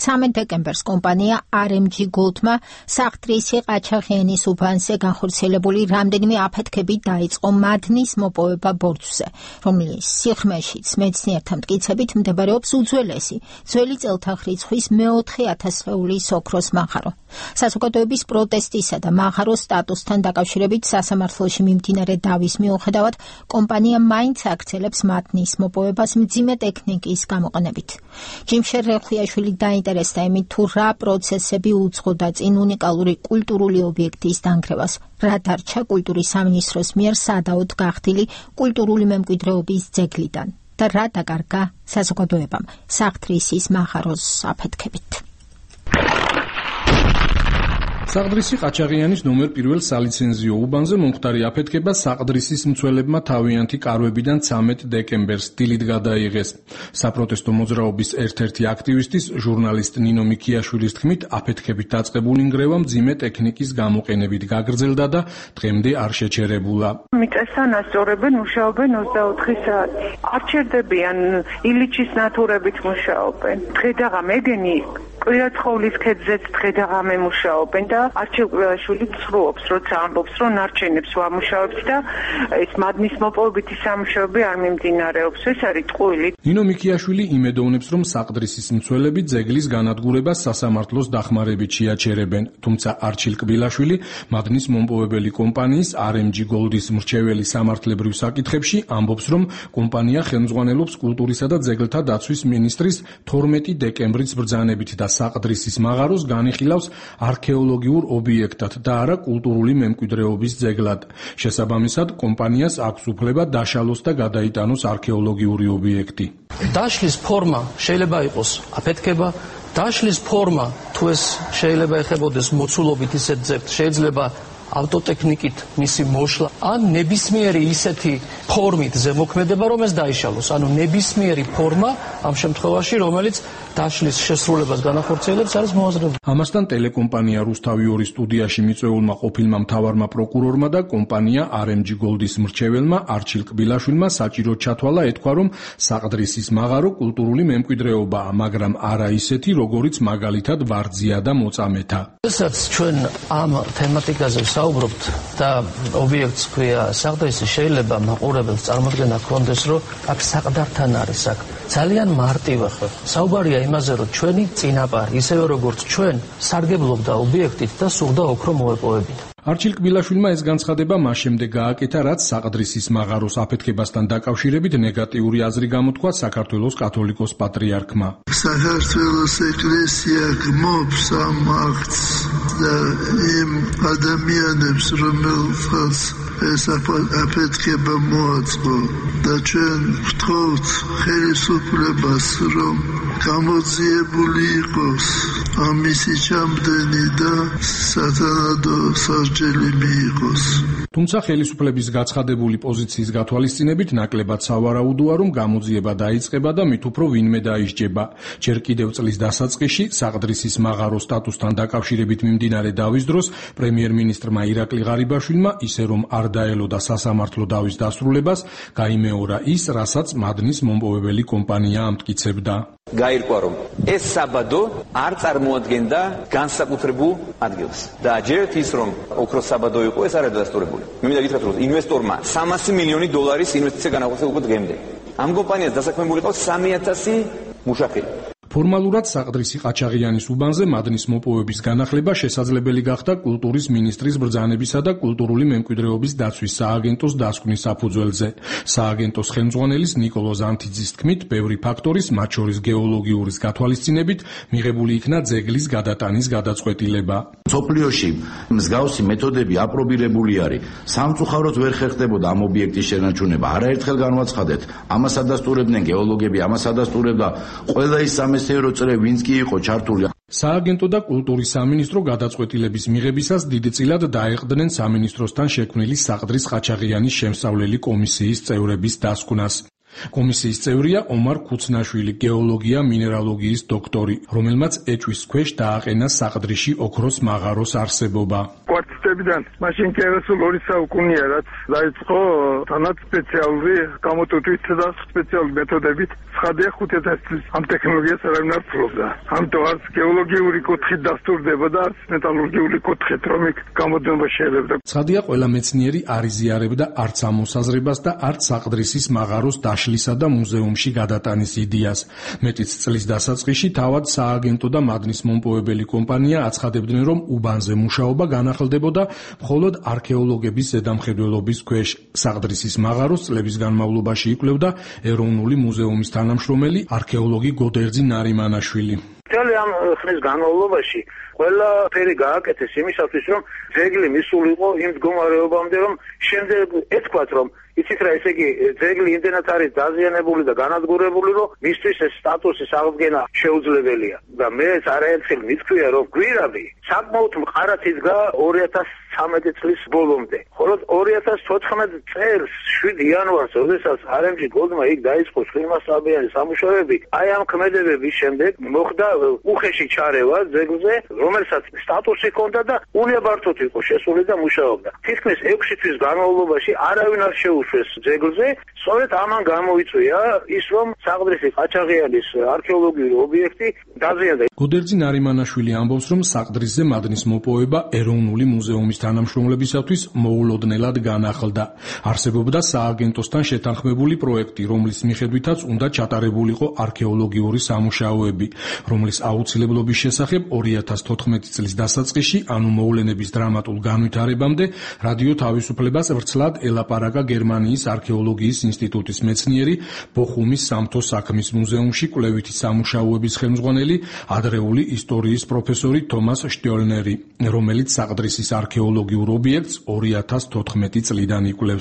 13 დეკემბერს კომპანია RMG Gold-მა საღდრისი ყაჩაღიანის უბანზე განხორციელებული რამდენიმე აფეთქები დაიწყო მადნის მოპოვება ბორცვზე, რომლის სიღრმეშიც მეცნიერთა მტკიცებით მდებარეობს უძველესი ძველი წელთაღრიცხვის მე-4 ათასწლეულის ოქროს მაღარო. საზოგადოების პროტესტისა და მაღაროს სტატუსთან დაკავშირებით სასამართლოში მიმდინარე დავის მიუხედავად კომპანია მაინც აქცელებს მადნის მოპოვებას მძიმე ტექნიკის გამოყენებით. ჯიმშერ რეხუიაშვილი დაინტერესდა იმით, თუ რა პროცესები უძღოდა წინ უნიკალური კულტურული ობიექტის დანგრევას, რა დარჩა კულტურის სამინისტროს მიერ სადაოდ გახდილი კულტურული მემკვიდრეობის ძეგლიდან და რა დაკარგა საზოგადოებამ საღდრისის მაღაროს აფეთქებით. საღდრისი ყაჩაღიანის ნომერ 1 სალიცენზიო უბანზე მომხდარი აფეთქება საღდრისის მცველებმა თავიანთი კარვებიდან 13 დეკემბერს დილით გადაიღეს. საპროტესტო მოძრაობის ერთ-ერთი აქტივისტის ჟურნალისტ ნინო მიქიაშვილის თქმით, აფეთქებით დაწყებული ნგრევა მძიმე ტექნიკის გამოყენებით გაგრძელდა და დღემდე არ შეჩერებულა. მიწასთან ასწორებენ, მუშაობენ 24 საათი. არ ჩერდებიან, ილიჩის ნათურებით მუშაობენ. დღე-დაღამე ეგენი კვირაცხოვლის ქედზეც დღე-დაღამე მუშაობენ და არჩილ კბილაშვილი ცრუობს, როცა ამბობს, რომ ნარჩენებს ვამუშავებთ და ეს მადნის მოპოვებითი სამუშაოები არ მიმდინარეობს. ეს არის ტყუილი. ნინო მიქიაშვილი იმედოვნებს, რომ საღდრისის მცველები ძეგლის განადგურებას სასამართლოს დახმარებით შეაჩერებენ, თუმცა არჩილ კბილაშვილი მადნის მომპოვებელი კომპანიის RMG Gold-ის მრჩეველი სამართლებრივ საკითხებში ამბობს, რომ კომპანია ხელმძღვანელობს კულტურისა და ძეგლთა დაცვის მინისტრის 12 დეკემბრის ბრძანებით და საღდრისის მაღაროს განიხილავს არქეოლოგიურ ობიექტად და არა კულტურული მემკვიდრეობის ძეგლად. შესაბამისად, კომპანიას აქვს უფლება დაშალოს და გადაიტანოს არქეოლოგიური ობიექტი. დაშლის ფორმა შეიძლება იყოს აფეთქება, დაშლის ფორმა თუ ეს შეიძლება ეხებოდეს მოცულობით ისეთ ძეგლს, შეიძლება ავტოტექნიკით მისი მოშლა, ან ნებისმიერი ისეთი ფორმით ზემოქმედება, რომ ეს დაიშალოს. ანუ ნებისმიერი ფორმა ამ შემთხვევაში, რომელიც დაშლის შესრულებას განახორციელებს, არის მოაზრებული. ამასთან ტელეკომპანია რუსთავი 2 სტუდიაში მიწვეულმა ყოფილმა მთავარმა პროკურორმა და კომპანია RMG Gold-ის მრჩეველმა არჩილ კბილაშვილმა საჭიროდ ჩათვალა ეთქვა, რომ საღდრისის მაღარო კულტურული მემკვიდრეობაა, მაგრამ არა ისეთი, როგორიც მაგალითად ვარძია და მოწამეთა. როდესაც ჩვენ ამ თემატიკაზე საუბრობთ და ობიექტს ქვია საღდრისი, შეიძლება მაყურებელს წარმოდგენა ჰქონდეს, რომ აქ საყდართან არის აქ. ძალიან მარტივია. საუბარია იმაზე, რომ ჩვენი წინაპარი, ისევე როგორც ჩვენ, სარგებლობდა ობიექტით და სურდა ოქრო მოეპოვებინა. არჩილ კბილაშვილმა ეს განცხადება მას შემდეგ გააკეთა, რაც საღდრისის მაღაროს აფეთქებასთან დაკავშირებით ნეგატიური აზრი გამოთქვა საქართველოს კათოლიკოს პატრიარქმა. საქართველოს ეკლესია გმობს ამ აქტს და იმ ადამიანებს, რომელთაც ეს აფეთქება მოაწყო და ჩვენ ვთხოვთ ხელისუფლებას, რომ გამოძიებული იყოს ამისი ჩამდენი და სათანადო სასჯელი მიიღოს. თუმცა ხელისუფლების გაცხადებული პოზიციის გათვალისწინებით ნაკლებად სავარაუდოა, რომ გამოძიება დაიწყება და მით უფრო ვინმე დაისჯება. ჯერ კიდევ წლის დასაწყისში საღდრისის მაღაროს სტატუსთან დაკავშირებით მიმდინარე დავის დროს პრემიერ-მინისტრმა ირაკლი ღარიბაშვილმა ისე რომ არ დაელოდა სასამართლო დავის დასრულებას, გაიმეორა ის, რასაც მადნის მომპოვებელი კომპანია ამტკიცებდა. გაირკვა, რომ ეს საბადო არ წარმოადგენდა განსაკუთრებულ ადგილს და ჯერთ ის, რომ ოქროს საბადო იყო, ეს არ არის დადასტურებული. მე მინდა გითხრათ, რომ ინვესტორმა 300 მილიონი დოლარის ინვესტიცია განაცხადა უკვე დღემდე. ამ კომპანიას დასაქმებული იყო 3000 მუშაკი. ფორმალურად საღდრისი ყაჩაღიანის უბანზე მადნის მოპოვების განახლება შესაძლებელი გახდა კულტურის მინისტრის ბრძანებისა და კულტურული მემკვიდრეობის დაცვის სააგენტოს დასკვნის საფუძველზე. სააგენტოს ხელმძღვანელის ნიკოლო ზანთიძის თქმით, ბევრი ფაქტორის, მათ შორის გეოლოგიურის გათვალისწინებით, მიღებული იქნა ძეგლის გადატანის გადაწყვეტილება. მსოფლიოში მსგავსი მეთოდები აპრობირებული არის. სამწუხაროდ ვერ ხერხდებოდა ამ ობიექტის შენარჩუნება. არაერთხელ განვაცხადეთ, ამას ადასტურებდნენ გეოლოგები, ამას ადასტურებდა ყველა ის სამეცნიერო წრე, ვინც კი იყო ჩართული. სააგენტო და კულტურის სამინისტრო გადაწყვეტილების მიღებისას დიდწილად დაეყრდნენ სამინისტროსთან შექმნილი საღდრის ყაჩაღიანის შემსწავლელი კომისიის წევრების დასკვნას. კომისიის წევრია ომარ ქუცნაშვილი, გეოლოგია მინერალოგიის დოქტორი, რომელმაც ეჭვის ქვეშ დააყენა საღდრიში ოქროს მაღაროს არსებობა. კომუნისტებიდან მაშინ კერესულ 2 საუკუნეა რაც დაიწყო თანაც სპეციალური გამოტვით და სპეციალური მეთოდებით ცხადია 5000 წლის ამ ტექნოლოგიას არავინ არ ფლობდა. ამიტომ არც გეოლოგიური კუთხით დასტურდება და არც მეტალურგიული კუთხით რომ იქ გამოდნობა შეიძლება. ცხადია ყველა მეცნიერი არ იზიარებდა არც ამ მოსაზრებას და არც საყდრისის მაღაროს დაშლისა და მუზეუმში გადატანის იდეას. მეტიც წლის დასაწყისში თავად სააგენტო და მადნის მომპოვებელი კომპანია აცხადებდნენ, რომ უბანზე მუშაობა განახლდებოდა მხოლოდ არქეოლოგების ზედამხედველობის ქვეშ. საყდრისის მაღაროს წლების განმავლობაში იკვლევდა ეროვნული მუზეუმის თანამშრომელი არქეოლოგი გოდერძი ნარიმანაშვილი. მთელი ამ ხნის განმავლობაში ყველაფერი გააკეთეს იმისათვის, რომ ძეგლი მისულიყო იმ მდგომარეობამდე, რომ შემდეგ ეთქვათ, რომ იცით რა, ესე იგი ძეგლი იმდენად არის დაზიანებული და განადგურებული, რომ მისთვის ეს სტატუსის აღდგენა შეუძლებელია. და მეც არაერთხელ მithქვია, რომ გვირაბი საკმაოდ მყარად იდგა 2013 წლის ბოლომდე. ხოლო 2014 წელს 7 იანვარს, როდესაც RMG Goldმა იქ დაიწყო ცხილმასწავლებელი სამუშაოები, აი ამ ქმედებების შემდეგ მოხდა უხეში ჩარევა ძეგლზე, რომელსაც სტატუსი ჰქონდა და უნებართოდ იყო შესული და მუშაობდა. თითქმის 6 თვის განმავლობაში არავინ არ შეუშვეს ძეგლზე, სწორედ ამან გამოიწვია ის, რომ საყდრისი ყაჩაღიანის არქეოლოგიური ობიექტი დაზიანდა. გოდერძი ნარიმანაშვილი ამბობს, რომ საყდრისზე მადნის მოპოვება ეროვნული მუზეუმის თანამშრომლებისათვის მოულოდნელად განახლდა. არსებობდა სააგენტოსთან შეთანხმებული პროექტი, რომლის მიხედვითაც უნდა ჩატარებულიყო არქეოლოგიური სამუშაოები, რომლის აუცილებლობის შესახებ 2014 წლის დასაწყისში, ანუ მოვლენების დრამატულ განვითარებამდე, რადიო თავისუფლებას ვრცლად ელაპარაკა გერმანიის არქეოლოგიის ინსტიტუტის მეცნიერი, ბოხუმის სამთო საქმის მუზეუმში კვლევითი სამუშაოების ხელმძღვანელი, ადრეული ისტორიის პროფესორი თომას შტიოლნერი, რომელიც საყდრისის არქეოლოგიურ ობიექტს 2014 წლიდან იკვლევს.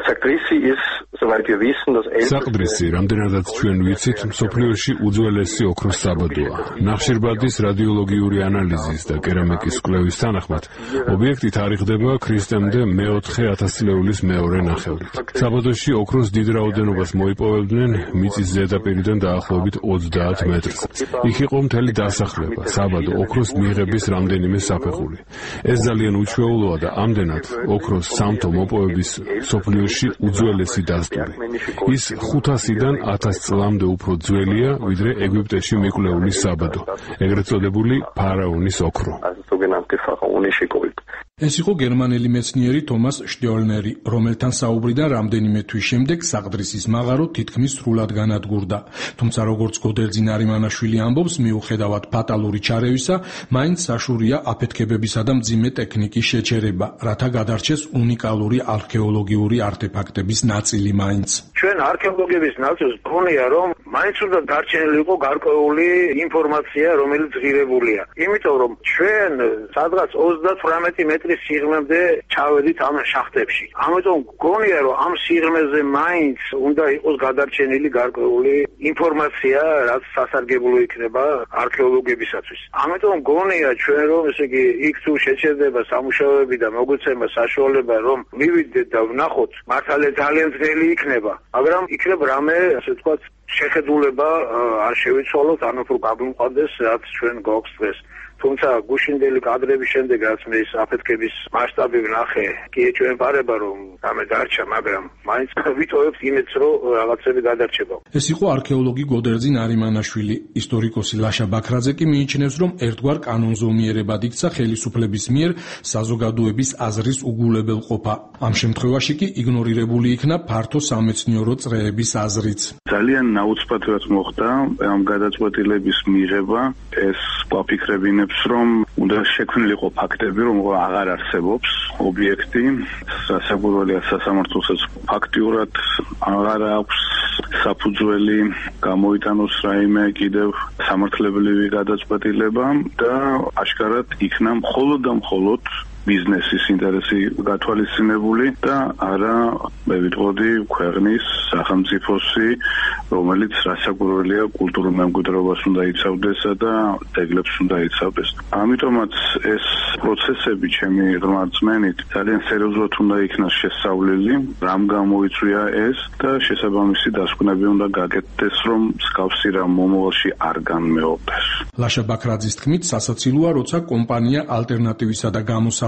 საყდრისი, რამდენადაც ჩვენ ვიცით, მსოფლიოში უძველესი ოქროს საბადოა. ნახშირბადის რადიოლოგიური ანალიზის და კერამიკის კვლევის თანახმად, ობიექტი თარიღდება ქრისტემდე მე-4 ათასწლეულის მეორე ნახევრით. საბადოში ოქროს დიდ რაოდენობას მოიპოვებდნენ მიწის ზედაპირიდან დაახლოებით 30 მეტრს. იქ იყო მთელი დასახლება, საბადო, ოქროს მიღების რამდენიმე საფეხური. ეს ძალიან უჩვეულოა და ამდენად ოქროს სამთო მოპოვების მსოფლიოში უძველესი დასტური. ის 500-დან 1000 წლამდე უფრო ძველია, ვიდრე ეგვიპტეში მიკვლეული საბადო, ეგრეთ წოდებული ფარაონის ოქრო. ეს იყო გერმანელი მეცნიერი თომას შტიოლნერი, რომელთან საუბრიდან რამდენიმე თვის შემდეგ საყდრისის მაღარო თითქმის სრულად განადგურდა. თუმცა როგორც გოდერძი ნარიმანაშვილი ამბობს, მიუხედავად ფატალური ჩარევისა, მაინც საშურია აფეთქებებისა და მძიმე ტექნიკის შეჩერება, რათა გადარჩეს უნიკალური არქეოლოგიური არტეფაქტების ნაწილი მაინც. ჩვენ არქეოლოგების ნაწილს გქონია, რომ მაინც უნდა დარჩენილიყო გარკვეული ინფორმაცია, რომელიც ღირებულია. იმიტომ რომ ჩვენ სადღაც 38 მეტრის სიღრმემდე ჩავედით ამ შახტებში. ამიტომ გქონია, რომ ამ სიღრმეზე მაინც უნდა იყოს გადარჩენილი გარკვეული ინფორმაცია, რაც სასარგებლო იქნება არქეოლოგებისათვის. ამიტომ გქონია ჩვენ, რომ ესე იგი იქ თუ შეჩერდება სამუშაოები და მოგვეცემა საშუალება, რომ მივიდეთ და ვნახოთ, მართალია ძალიან ძნელი იქნება, მაგრამ იქნებ რამე, ასე ვთქვათ, შეხედულება არ შევიცვალოთ, ანუ უფრო გაგვიმყარდეს, რაც ჩვენ გვაქვს დღეს. თუმცა გუშინდელი კადრების შემდეგ, რაც მე ის აფეთქების მასშტაბი ვნახე, კი ეჩვენებარება, რომ რამე დარჩა, მაგრამ მაინც ვიტოვებთ იმედს, რომ რაღაცები გადარჩება. ეს იყო არქეოლოგი გოდერძი ნარიმანაშვილი. ისტორიკოსი ლაშა ბაქრაძე კი მიიჩნევს, რომ ერთგვარ კანონზომიერებად იქცა ხელისუფლების მიერ საზოგადოების აზრის უგულებელყოფა. ამ შემთხვევაში კი იგნორირებული იქნა ფართო სამეცნიერო წრეების აზრიც. ძალიან ნაუცბად მოხდა ამ გადაწყვეტილების მიღება. ეს გვაფიქრებინებს, რომ უნდა შექმნილიყო ფაქტები, რომ აღარ არსებობს ობიექტი, სასაგურველია სასამართლოსაც ფაქტიურად აღარ აქვს საფუძველი, გამოიტანოს რაიმე კიდევ სამართლებრივი გადაწყვეტილება და აშკარად იქნა მხოლოდ და მხოლოდ ბიზნესის ინტერესი გათვალისწინებული და არა, მე ვიტყოდი, ქვეყნის სახელმწიფოსი, რომელიც რასაკვირველია კულტურულ მემკვიდრეობას უნდა იცავდეს და ძეგლებს უნდა იცავდეს. ამიტომაც ეს პროცესები ჩემი რწმენით ძალიან სერიოზულად უნდა იქნას შესწავლილი, რამ გამოიწვია ეს და შესაბამისი დასკვნები უნდა გაკეთდეს, რომ მსგავსი რამ მომავალში არ განმეორდეს. ლაშა ბაქრაძის თქმით, სასაცილოა, როცა კომპანია ალტერნატივისა და გამოსავლის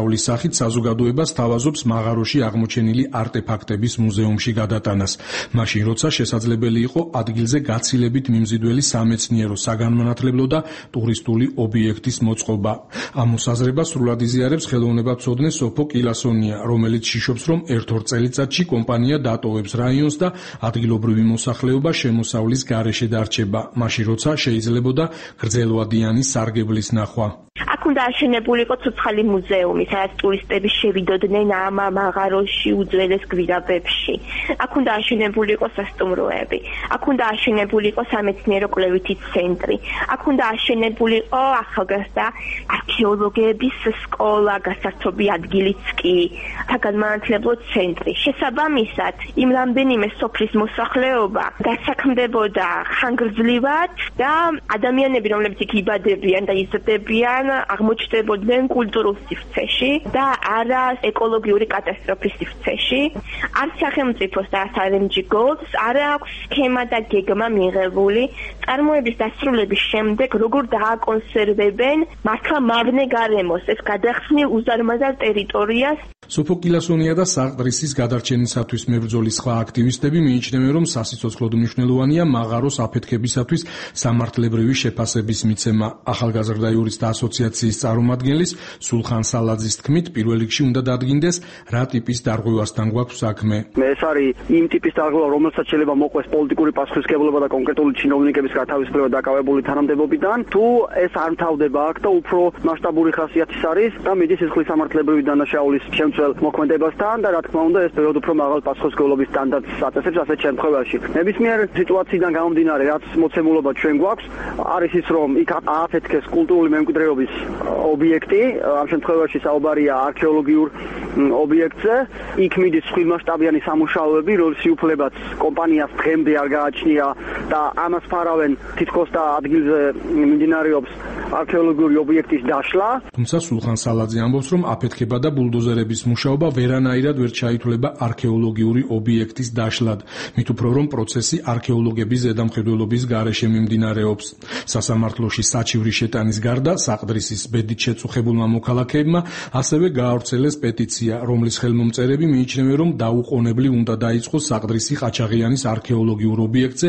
შემოსავლის სახით საზოგადოებას თავაზობს მაღაროში აღმოჩენილი არტეფაქტების მუზეუმში გადატანას. მაშინ როცა შესაძლებელი იყო ადგილზე გაცილებით მიმზიდველი სამეცნიერო, საგანმანათლებლო და ტურისტული ობიექტის მოწყობა. ამ მოსაზრებას სრულად იზიარებს ხელოვნებაცოდნე სოფო კილასონია, რომელიც შიშობს, რომ ერთ-ორ წელიწადში კომპანია დატოვებს რაიონს და ადგილობრივი მოსახლეობა შემოსავლის გარეშე დარჩება, მაშინ როცა შეიძლებოდა გრძელვადიანი სარგებლის ნახვა. აქ უნდა აშენებულიყო ცოცხალი მუზეუმი, სადაც ტურისტები შევიდოდნენ ამ მაღაროში უძველეს გვირაბებში. აქ უნდა აშენებულიყო სასტუმროები, აქ უნდა აშენებულიყო სამეცნიერო კვლევითი ცენტრი, აქ უნდა აშენებულიყო ახალგაზრდა არქეოლოგების სკოლა, გასართობი ადგილიც კი, საგანმანათლებლო ცენტრი. შესაბამისად, იმ რამდენიმე სოფლის მოსახლეობა დასაქმდებოდა ხანგრძლივად და ადამიანები, რომლებიც იქ იბადებიან და იზრდებიან, აღმოჩნდებოდნენ კულტურულ სივრცეში და არა ეკოლოგიური კატასტროფის სივრცეში. არ სახელმწიფოს და RMG Golds არ აქვს სქემა და გეგმა მიღებული წარმოების დასრულების შემდეგ როგორ დააკონსერვებენ მართლა მავნე გარემოს ეს გადახსნილ უზარმაზარ ტერიტორიას. სოფო კილასონია და საყდრისის გადარჩენისათვის მებრძოლი სხვა აქტივისტები მიიჩნევენ, რომ სასიცოცხლოდ მნიშვნელოვანია მაღაროს აფეთქებისათვის სამართლებრივი შეფასების მიცემა. ახალგაზრდა იურისტთა ასოციაციის წარმომადგენლის სულხან სალაძის თქმით, პირველ რიგში უნდა დადგინდეს, რა ტიპის დარღვევასთან გვაქვს საქმე. ეს არის იმ ტიპის დარღვევა, რომელსაც შეიძლება მოყვეს პოლიტიკური პასუხისმგებლობა და კონკრეტული ჩინოვნიკების გათავისუფლება დაკავებული თანამდებობიდან, თუ ეს არ მთავრდება აქ და უფრო მასშტაბური ხასიათის არის და მიდის სისხლის სამართლებრივი დანაშაულის შემცველ მოქმედებასთან და რა თქმა უნდა ეს პერიოდ უფრო მაღალ პასუხისმგებლობის სტანდარტს აწესებს ასეთ შემთხვევაში. ნებისმიერ სიტუაციიდან გამომდინარე, რაც მოცემულობა ჩვენ გვაქვს, არის ის, რომ იქ ააფეთქეს კულტურული მემკვიდრეობის ობიექტი, ამ შემთხვევაში საუბარია არქეოლოგიურ ობიექტზე, იქ მიდის ხილმასშტაბიანი სამუშაოები, რომლის უფლებაც კომპანიას დღემდე არ გააჩნია და ამას ფარავენ თითქოს და ადგილზე მიმდინარეობს არქეოლოგიური ობიექტის დაშლა. თუმცა სულხან სალაძე ამბობს, რომ აფეთქება და ბულდოზერების მუშაობა ვერანაირად ვერ ჩაითვლება არქეოლოგიური ობიექტის დაშლად, მით უფრო რომ პროცესი არქეოლოგების ზედამხედველობის გარეშე მიმდინარეობს. სასამართლოში საჩივრის შეტანის გარდა საყდრისის ბედით შეწუხებულმა მოქალაქეებმა ასევე გაავრცელეს პეტიცია, რომლის ხელმომწერები მიიჩნევენ, რომ დაუყოვნებლივ უნდა დაიწყოს საყდრისი ყაჩაღიანის არქეოლოგიურ ობიექტზე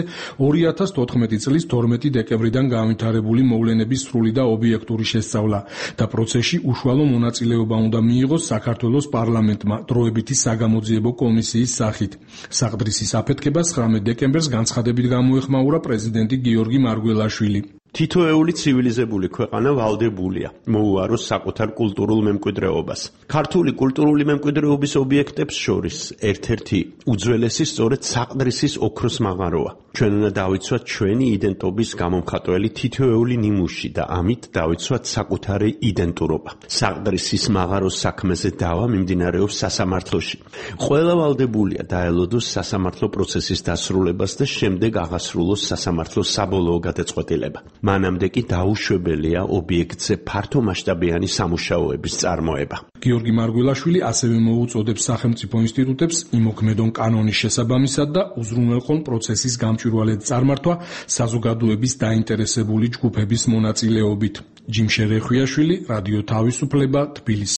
2014 წლის 12 დეკემბრიდან განვითარებული მოვლენების სრული და ობიექტური შესწავლა და პროცესში უშუალო მონაწილეობა უნდა მიიღოს საქართველოს პარლამენტმა დროებითი საგამოძიებო კომისიის სახით. საყდრისის აფეთქებას 19 დეკემბერს განცხადებით გამოეხმაურა პრეზიდენტი გიორგი მარგველაშვილი. თითოეული ცივილიზებული ქვეყანა ვალდებულია მოუაროს საკუთარ კულტურულ მემკვიდრეობას. ქართული კულტურული მემკვიდრეობის ობიექტებს შორის ერთ-ერთი უძველესი სწორედ საყდრისის ოქროს მაღაროა. ჩვენ უნდა დავიცვათ ჩვენი იდენტობის გამომხატველი თითოეული ნიმუში და ამით დავიცვათ საკუთარი იდენტურობა. საყდრისის მაღაროს საქმეზე დავა მიმდინარეობს სასამართლოში. ყველა ვალდებულია დაელოდოს სასამართლო პროცესის დასრულებას და შემდეგ აღასრულოს სასამართლოს საბოლოო გადაწყვეტილება. მანამდე კი დაუშვებელია ობიექტზე ფართომასშტაბიანი სამუშაოების წარმოება. გიორგი მარგველაშვილი ასევე მოუწოდებს სახელმწიფო ინსტიტუტებს იმოქმედონ კანონის შესაბამისად და უზრუნველყონ პროცესის გამჭვირვალედ წარმართვა საზოგადოების დაინტერესებული ჯგუფების მონაწილეობით. ჯიმშე რეხვიაშვილი, რადიო თავისუფლება, თბილისი.